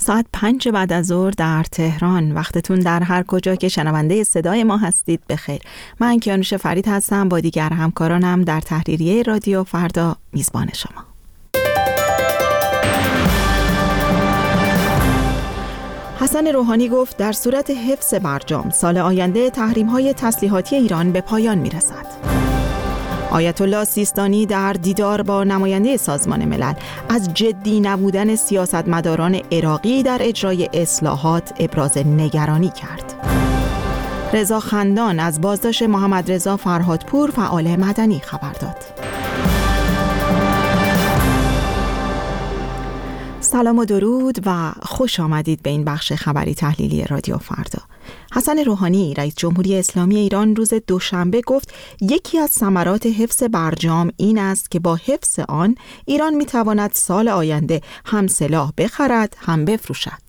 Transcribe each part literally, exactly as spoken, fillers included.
ساعت پنج بعد از ظهر در تهران. وقتتون در هر کجا که شنونده صدای ما هستید بخیر. من کیانوش فرید هستم، با دیگر همکارانم در تحریریه رادیو فردا میزبان شما. حسن روحانی گفت در صورت حفظ برجام سال آینده تحریم‌های تسلیحاتی ایران به پایان میرسد. آیت الله سیستانی در دیدار با نماینده سازمان ملل از جدی نبودن سیاستمداران عراقی در اجرای اصلاحات ابراز نگرانی کرد. رضا خندان از بازداشت محمد رضا فرهادپور فعال مدنی خبر داد. سلام و درود و خوش آمدید به این بخش خبری تحلیلی رادیو فردا. حسن روحانی رئیس جمهوری اسلامی ایران روز دوشنبه گفت یکی از ثمرات حفظ برجام این است که با حفظ آن ایران میتواند سال آینده هم سلاح بخرد هم بفروشد.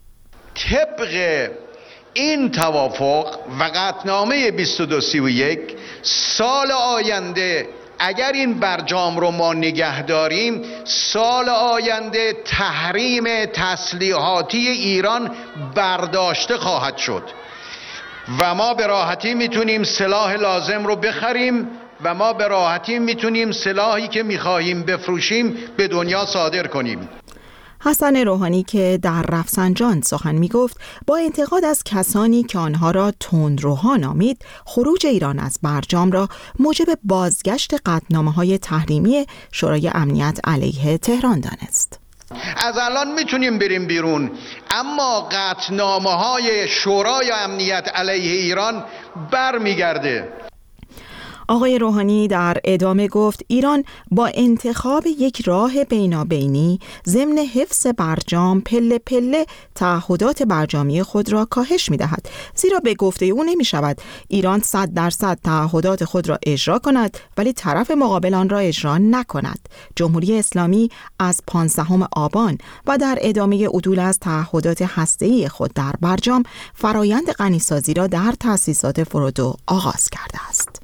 طبق این توافق و قطعنامه بیست و دو سی و یک سال آینده اگر این برجام رو ما نگه داریم، سال آینده تحریم تسلیحاتی ایران برداشته خواهد شد و ما به راحتی میتونیم سلاح لازم رو بخریم و ما به راحتی میتونیم سلاحی که میخواهیم بفروشیم به دنیا صادر کنیم. حسن روحانی که در رفسنجان سخن می گفت با انتقاد از کسانی که آنها را تندروها نامید، خروج ایران از برجام را موجب بازگشت قطعنامه‌های تحریمی شورای امنیت علیه تهران دانست. از الان میتونیم بریم بیرون، اما قطعنامه‌های شورای امنیت علیه ایران برمیگرده. آقای روحانی در ادامه گفت ایران با انتخاب یک راه بینابینی ضمن حفظ برجام پله پله تعهدات برجامی خود را کاهش می دهد، زیرا به گفته او نمی شود ایران صد درصد تعهدات خود را اجرا کند ولی طرف مقابل آن را اجرا نکند. جمهوری اسلامی از پانزدهم آبان و در ادامه عدول از تعهدات هسته‌ای خود در برجام فرایند غنیسازی را در تأسیسات فرودو آغاز کرده است.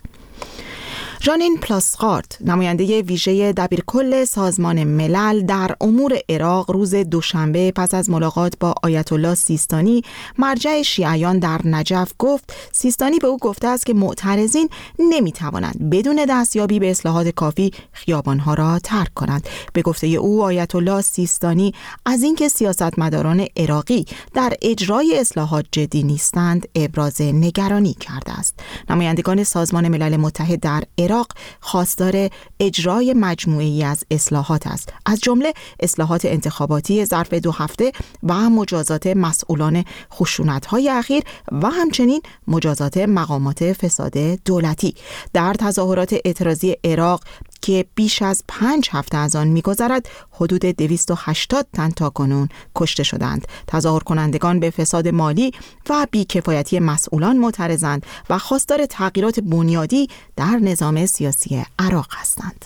ژانین پلاسخارت نماینده ویژه دبیرکل سازمان ملل در امور عراق روز دوشنبه پس از ملاقات با آیت الله سیستانی مرجع شیعیان در نجف گفت سیستانی به او گفته است که معترضین نمیتوانند بدون دستیابی به اصلاحات کافی خیابانها را ترک کنند. به گفته او آیت الله سیستانی از اینکه سیاستمداران عراقی در اجرای اصلاحات جدی نیستند ابراز نگرانی کرده است. نمایندگان سازمان ملل متحد در عراق خواستار اجرای مجموعه‌ای از اصلاحات است، از جمله اصلاحات انتخاباتی ظرف دو هفته و مجازات مسئولان خشونت‌های اخیر و همچنین مجازات مقامات فساد دولتی. در تظاهرات اعتراضی عراق که بیش از پنج هفته از آن می‌گذرد حدود دویست و هشتاد تن تاکنون کشته شدند. تظاهر کنندگان به فساد مالی و بیکفایتی مسئولان معترضند و خواستار تغییرات بنیادی در نظام سیاسی عراق هستند.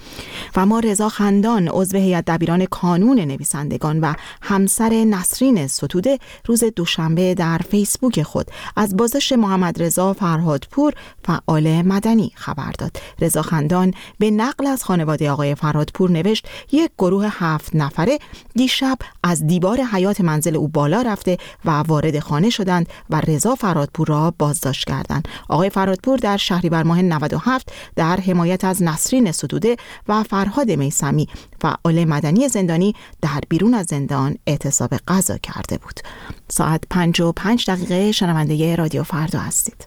و ما رضا خندان عضو هیئت دبیران کانون نویسندگان و همسر نسرین ستوده روز دوشنبه در فیسبوک خود از بازداشت محمد رضا فرهادپور فعال مدنی خبر داد. رضا خندان به نقل از خانواده آقای فرهادپور نوشت یک گروه هفت نفره دیشب از دیوار حیاط منزل او بالا رفته و وارد خانه شدند و رضا فرهادپور را بازداشت کردند. آقای فرهادپور در شهریور ماه نود و هفت در حمایت از نسرین ستوده و فرهاد میثمی فعال مدنی زندانی در بیرون از زندان اعتصاب غذا کرده بود. ساعت پنج و پنج دقیقه شنونده رادیو فردا هستید.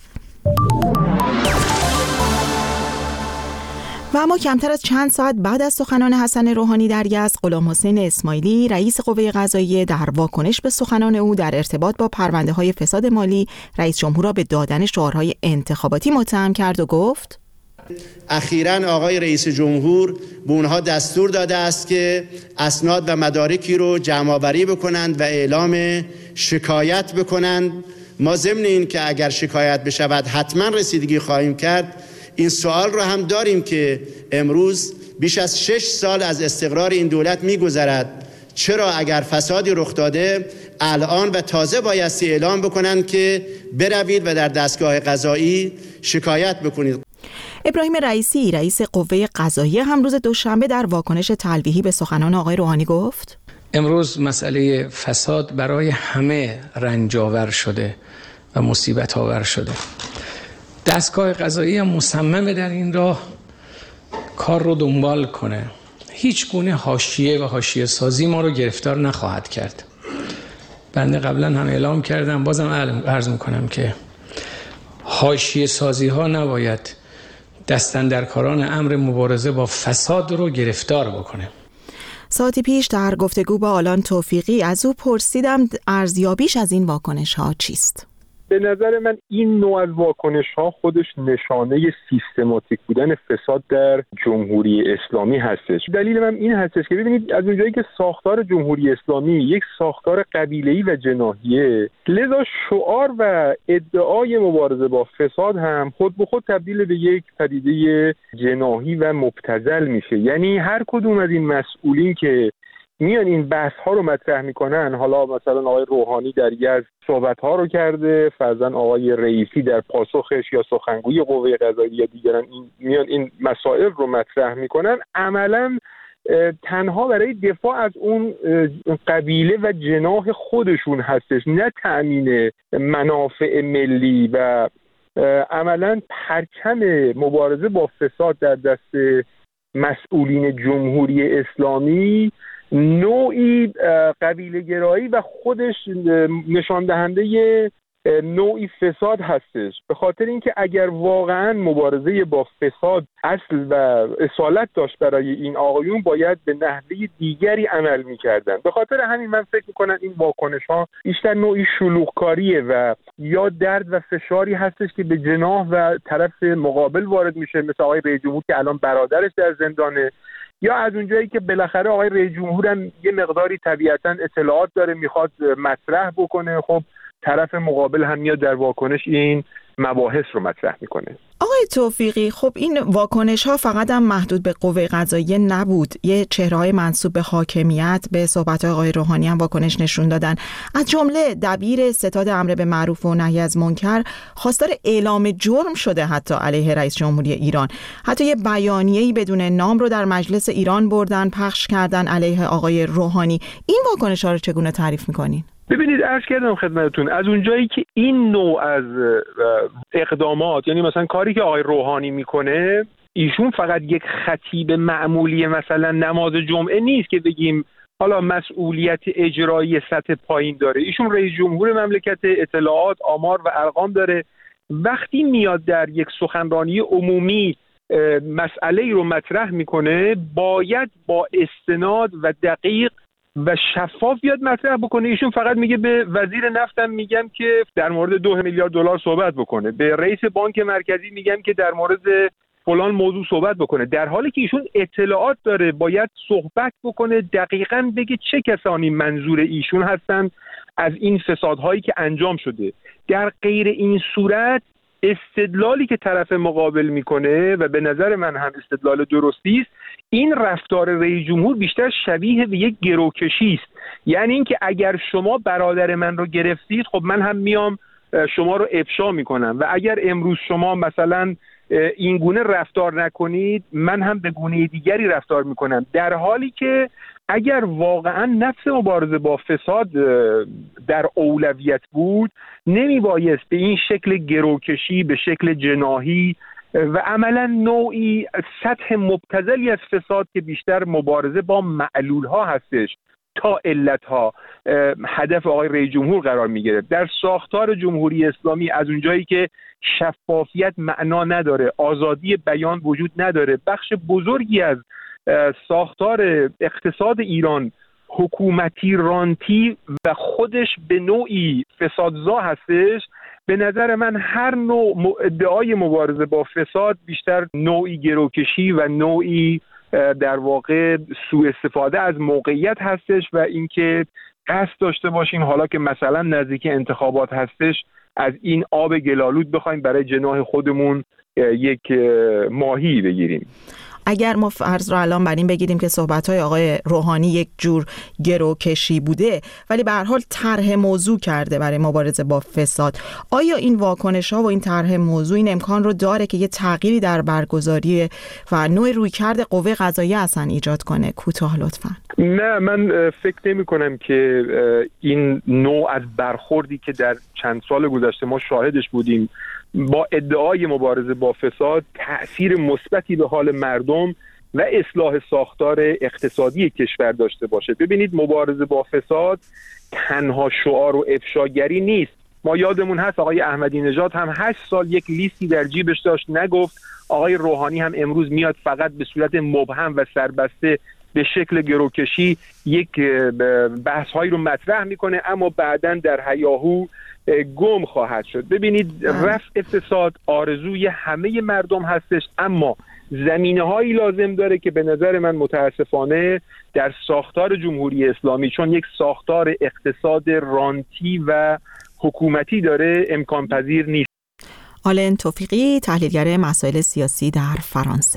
و اما کمتر از چند ساعت بعد از سخنان حسن روحانی در یزد، غلام حسین اسماعیلی رئیس قوه قضاییه در واکنش به سخنان او در ارتباط با پرونده‌های فساد مالی رئیس جمهور را به دادن شعارهای انتخاباتی متهم کرد و گفت اخیراً آقای رئیس جمهور به اونها دستور داده است که اسناد و مدارکی رو جمع‌آوری بکنند و اعلام شکایت بکنند. ما ضمن این که اگر شکایت بشود حتما رسیدگی خواهیم کرد، این سوال رو هم داریم که امروز بیش از شش سال از استقرار این دولت می‌گذرد، چرا اگر فسادی رخ داده الان و تازه بایستی اعلام بکنند که بروید و در دستگاه قضایی شکایت بکنید. ابراهیم رئیسی رئیس قوه قضاییه هم روز دوشنبه در واکنش تلویحی به سخنان آقای روحانی گفت امروز مسئله فساد برای همه رنجاور شده و مصیبت آور شده. دستگاه قضایی هم مصممه در این راه کار رو دنبال کنه. هیچ گونه حاشیه و حاشیه سازی ما رو گرفتار نخواهد کرد. بنده قبلا هم اعلام کردم، بازم عرض میکنم که حاشیه سازی ها نباید دستاندرکاران امر مبارزه با فساد رو گرفتار بکنه. ساعتی پیش در گفتگو با آلان توفیقی از او پرسیدم ارزیابیش از این واکنش ها چیست؟ به نظر من این نوع از واکنش ها خودش نشانه سیستماتیک بودن فساد در جمهوری اسلامی هستش. دلیل من این هستش که ببینید از اونجایی که ساختار جمهوری اسلامی یک ساختار قبیله‌ای و جناحیه، لذا شعار و ادعای مبارزه با فساد هم خود به خود تبدیل به یک پدیده جناحی و مبتذل میشه. یعنی هر کدوم از این مسئولین که میان این بحث ها رو مطرح میکنن، حالا مثلا آقای روحانی در یزد صحبت ها رو کرده، فرضاً آقای رئیسی در پاسخش یا سخنگوی قوه قضاییه یا دیگران این میان این مسائل رو مطرح میکنن، عملاً تنها برای دفاع از اون قبیله و جناح خودشون هستش، نه تأمین منافع ملی. و عملاً پرچم مبارزه با فساد در دست مسئولین جمهوری اسلامی نوعی قبیله گرایی و خودش نشان دهنده نوعی فساد هستش، به خاطر اینکه اگر واقعا مبارزه با فساد اصل و اصالت داشت برای این آقایون باید به نحوه دیگری عمل می‌کردن. به خاطر همین من فکر می‌کنم این واکنش ها بیشتر نوعی شلوغکاریه و یا درد و فشاری هستش که به جناح و طرف مقابل وارد میشه، مثل آقای رئیس جمهور که الان برادرش در زندانه، یا از اونجایی که بالاخره آقای رئیس جمهور هم یه مقداری طبیعتاً اطلاعات داره میخواد مطرح بکنه، خب طرف مقابل هم میاد در واکنش این مباحث رو مطرح میکنه. آقای توفیقی، خب این واکنش ها فقط هم محدود به قوه قضاییه نبود، یه چهره‌های منسوب به حاکمیت به صحبت آقای روحانی هم واکنش نشون دادن. از جمله دبیر ستاد امر به معروف و نهی از منکر خواستار اعلام جرم شده حتی علیه رئیس جمهوری ایران. حتی یه بیانیه‌ای بدون نام رو در مجلس ایران بردن پخش کردن علیه آقای روحانی. این واکنش ها رو چگونه تعریف می‌کنین؟ ببینید عرض کردم خدمتتون، از اونجایی که این نوع از اقدامات، یعنی مثلا کاری که آقای روحانی میکنه، ایشون فقط یک خطیب معمولی مثلا نماز جمعه نیست که بگیم حالا مسئولیت اجرایی سطح پایین داره. ایشون رئیس جمهور مملکت، اطلاعات، آمار و ارقام داره. وقتی میاد در یک سخنرانی عمومی مسئله رو مطرح میکنه، باید با استناد و دقیق و شفاف بیاد مطرح بکنه. ایشون فقط میگه به وزیر نفتم میگم که در مورد دو میلیارد دلار صحبت بکنه، به رئیس بانک مرکزی میگم که در مورد فلان موضوع صحبت بکنه، در حالی که ایشون اطلاعات داره، باید صحبت بکنه، دقیقاً بگه چه کسانی منظور ایشون هستن از این فسادهایی که انجام شده. در غیر این صورت استدلالی که طرف مقابل میکنه و به نظر من هم استدلال درستی است، این رفتار رئیس جمهور بیشتر شبیه به یک گروکشی است. یعنی اینکه اگر شما برادر من رو گرفتید، خب من هم میام شما رو افشا میکنم، و اگر امروز شما مثلا این گونه رفتار نکنید، من هم به گونه دیگری رفتار میکنم. در حالی که اگر واقعا نفس مبارزه با فساد در اولویت بود، نمیبایست به این شکل گروکشی، به شکل جناحی و عملا نوعی سطح مبتذلی از فساد که بیشتر مبارزه با معلولها هستش تا علتها، هدف آقای رئیس جمهور قرار میگیره. در ساختار جمهوری اسلامی از اونجایی که شفافیت معنا نداره، آزادی بیان وجود نداره، بخش بزرگی از ساختار اقتصاد ایران حکومتی رانتی و خودش به نوعی فسادزا هستش. به نظر من هر نوع ادعای مبارزه با فساد بیشتر نوعی گروکشی و نوعی در واقع سوء استفاده از موقعیت هستش و اینکه قصد داشته باشیم حالا که مثلا نزدیک انتخابات هستش از این آب گلالود بخوایم برای جناح خودمون یک ماهی بگیریم. اگر ما فرض رو الان بر این بگیریم که صحبت‌های آقای روحانی یک جور گروکشی بوده ولی به هر حال طرح موضوع کرده برای مبارزه با فساد، آیا این واکنش‌ها و این طرح موضوع این امکان رو داره که یه تغییری در برگزاری و نوع رویکرد قوه قضاییه اصلا ایجاد کنه؟ کوتاه لطفاً. نه، من فکر نمی کنم که این نوع از برخوردی که در چند سال گذشته ما شاهدش بودیم با ادعای مبارزه با فساد تأثیر مثبتی به حال مردم و اصلاح ساختار اقتصادی کشور داشته باشه. ببینید، مبارزه با فساد تنها شعار و افشاگری نیست. ما یادمون هست آقای احمدی نژاد هم هشت سال یک لیستی در جیبش داشت نگفت. آقای روحانی هم امروز میاد فقط به صورت مبهم و سربسته به شکل گروکشی یک بحث‌هایی رو مطرح میکنه اما بعداً در هیاهو گم خواهد شد. ببینید، رفع فساد آرزوی همه مردم هستش، اما زمینه‌هایی لازم داره که به نظر من متاسفانه در ساختار جمهوری اسلامی، چون یک ساختار اقتصاد رانتی و حکومتی داره، امکان پذیر نیست. آلن توفیقی، تحلیلگر مسائل سیاسی در فرانسه.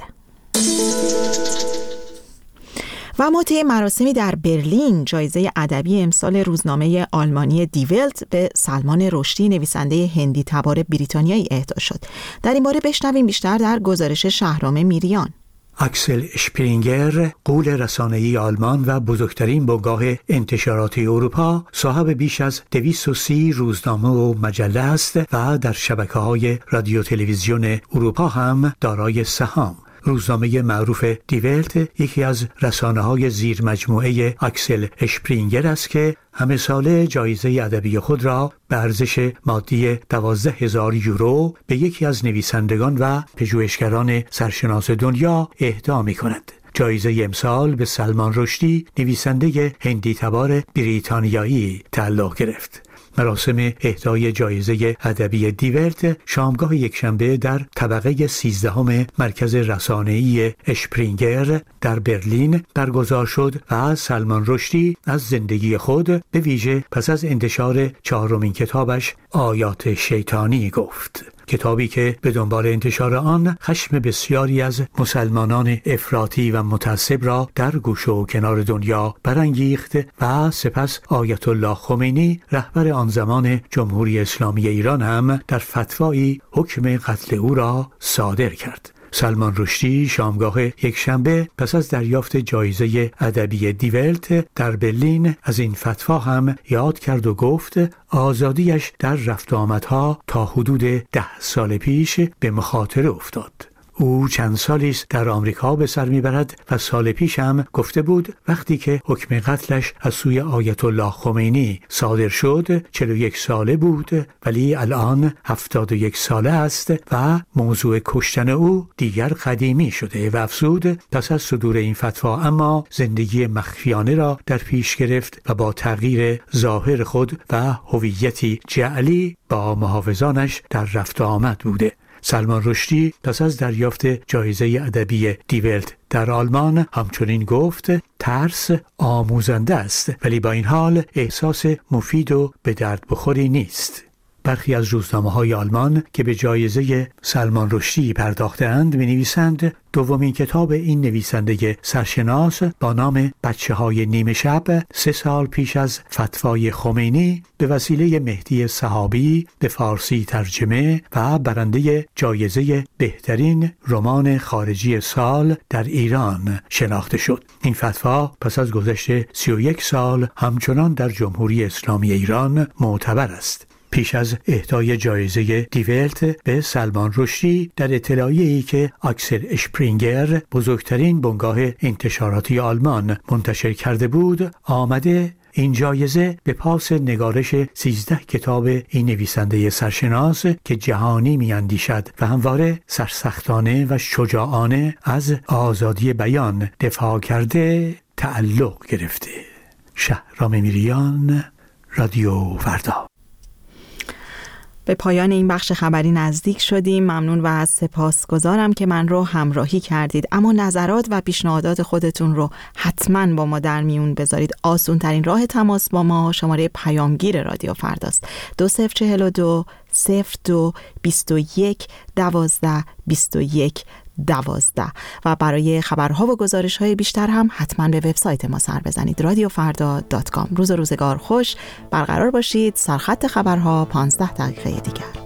و ما طی مراسمی در برلین جایزه ادبی امسال روزنامه آلمانی دی ولت به سلمان رشدی، نویسنده هندی تبار بریتانیایی اهدا شد. در این باره بشنویم بیشتر در گزارش شهرام میریان. اکسل اشپرینگر، غول رسانه‌ای آلمان و بزرگترین بنگاه انتشاراتی اروپا، صاحب بیش از دویست و سی روزنامه و مجله است و در شبکه‌های رادیو تلویزیون اروپا هم دارای سهام. روزنامه معروف دی ولت یکی از رسانه‌های زیر مجموعه اکسل اشپرینگر است که همه ساله جایزه ادبی خود را به ارزش مادی دوازده هزار یورو به یکی از نویسندگان و پژوهشگران سرشناس دنیا اهدا می‌کند. جایزه امسال به سلمان رشدی، نویسنده هندی تبار بریتانیایی تعلق گرفت. مراسم اهدای جایزه ادبی دی ولت شامگاه یکشنبه در طبقه سیزدهم مرکز رسانه‌ای اشپرینگر در برلین برگزار شد و سلمان رشدی از زندگی خود، به ویژه پس از انتشار چهارمین کتابش آیات شیطانی گفت. کتابی که به دنبال انتشار آن خشم بسیاری از مسلمانان افراطی و متعصب را در گوشه و کنار دنیا برانگیخت و سپس آیت الله خمینی، رهبر آن زمان جمهوری اسلامی ایران، هم در فتوایی حکم قتل او را صادر کرد. سلمان رشدی شامگاه یکشنبه پس از دریافت جایزه ادبی دی ولت در برلین از این فتوا هم یاد کرد و گفت آزادیش در رفت و آمدها تا حدود ده سال پیش به مخاطره افتاد. او چند سالی است در آمریکا به سر میبرد و سال پیش هم گفته بود وقتی که حکم قتلش از سوی آیت الله خمینی صادر شد چهل و یک ساله بود، ولی الان هفتاد و یک ساله است و موضوع کشتن او دیگر قدیمی شده و افزود پس از صدور این فتوا اما زندگی مخفیانه را در پیش گرفت و با تغییر ظاهر خود و هویتی جعلی با محافظانش در رفت و آمد بوده. سلمان رشدی پس از دریافت جایزه ادبی دی ولت در آلمان همچنین گفت ترس آموزنده است، ولی با این حال احساس مفید و به درد بخوری نیست. برخی از روزنامه‌های آلمان که به جایزه سلمان رشدی پرداختند می‌نویسند دومین کتاب این نویسنده سرشناس با نام بچه‌های نیمه شب سه سال پیش از فتوای خمینی به وسیله مهدی صحابی به فارسی ترجمه و برنده جایزه بهترین رمان خارجی سال در ایران شناخته شد. این فتوا پس از گذشت سی و یک سال همچنان در جمهوری اسلامی ایران معتبر است. پیش از اهدای جایزه دی ولت به سلمان رشدی در اطلاعیه‌ای که اکسل اشپرینگر، بزرگترین بنگاه انتشاراتی آلمان، منتشر کرده بود، آمده این جایزه به پاس نگارش سیزده کتاب این نویسنده سرشناس که جهانی میاندیشد و همواره سرسختانه و شجاعانه از آزادی بیان دفاع کرده تعلق گرفته. شهرام میریان، رادیو فردا. به پایان این بخش خبری نزدیک شدیم. ممنون و سپاسگزارم که من رو همراهی کردید. اما نظرات و پیشنهادات خودتون رو حتما با ما در میون بذارید. آسون ترین راه تماس با ما شماره پیامگیر رادیو فرداست. دو صفر چهل و دو صفر دو بیست و یک دوازده بیست و یک دوازده. و برای خبرها و گزارش‌های بیشتر هم حتما به وبسایت ما سر بزنید رادیو فردا دات کام. روز و روزگار خوش. برقرار باشید. سرخط خبرها پانزده دقیقه دیگر.